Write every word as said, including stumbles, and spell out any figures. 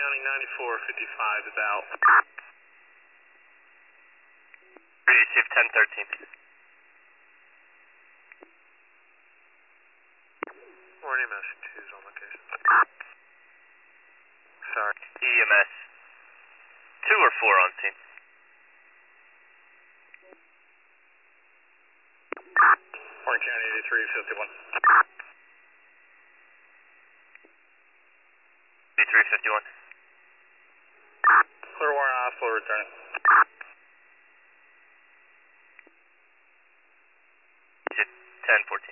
County ninety-four fifty-five is out. Receive ten thirteen. Morning, M S two's on location. Sorry. E M S. Two or four on scene. Orange County eighty-three fifty-one. eighty-three fifty-one. Clearwater Hospital returning. ten fourteen.